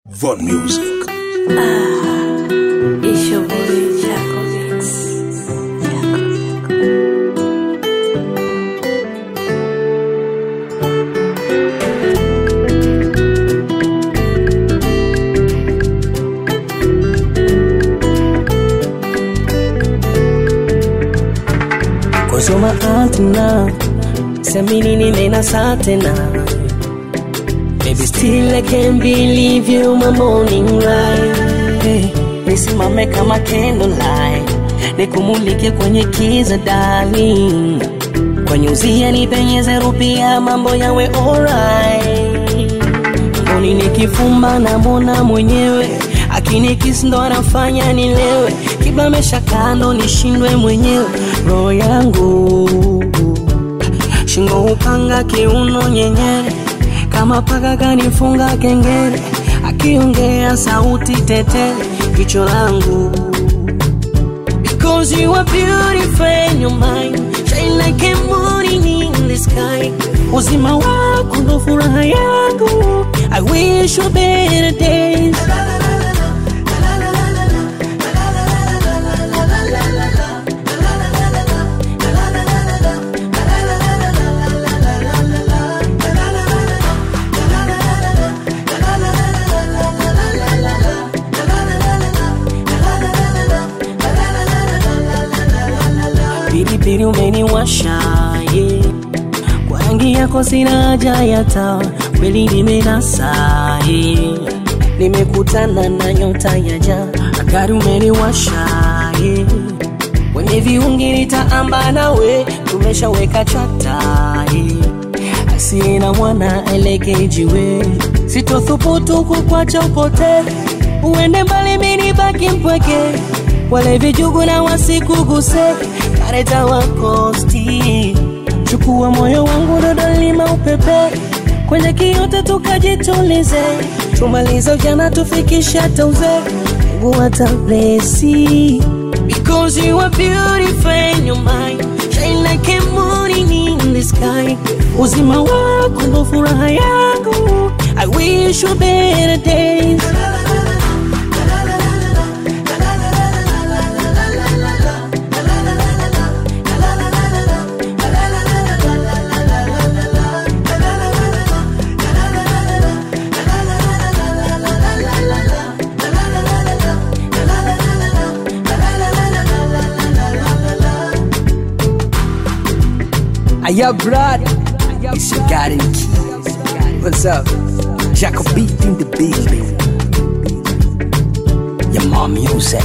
Von Music. It's your boy Jaco Mix. Cause you're my auntie now. Semini nina satena. Baby, still I can't believe you, my morning light. Hey, nisimame kama candlelight, nikumulike kwenye kiza darling. Kwenye uzia nipenyeze rupia, mambo yawe alright. Mboni nikifumba na mona mwenyewe, akinikiss ndo anafanya nilewe. Kibamesha kando nishindwe mwenyewe, roho yangu. Shingo upanga kiuno nyenyere, kama paka kanifunga kengele. Akiongea sauti tetele, kicho langu. Because you are beautiful in your mind, shine like a morning in the sky. Uzima wako ndo furaha yangu, I wish you better days. Pilipili umeniwasha, yeah. Kwa rangi yako sina haja ya taa, kweli nimenasa, yeah. Nimekutana na nyota ya jaa, gari umeniwasha, yeah. Wenye viungi nitaamba nawe, tumeshaweka chata, yeah. Asiye na mwana eleke jiwe, sitothubutu kukwacha upote. Uende mbali mimi baki mpweke, wale vijugu na wasikuguse. Kareta wakosti, chukua moyo wangu dodolima upepe. Kwenye kiyote tukajitulize, tumaliza ujana tufikisha tauze. Mungu atablesi. Because you are beautiful in your mind, shine like a morning in the sky. Uzima wako ndo furaha yangu, I wish you better days. Aya brad, it's your garden key. What's up? Jaco beat in the building. Your mom music.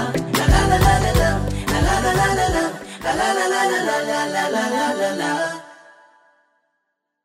La la la la la la la la la la la la.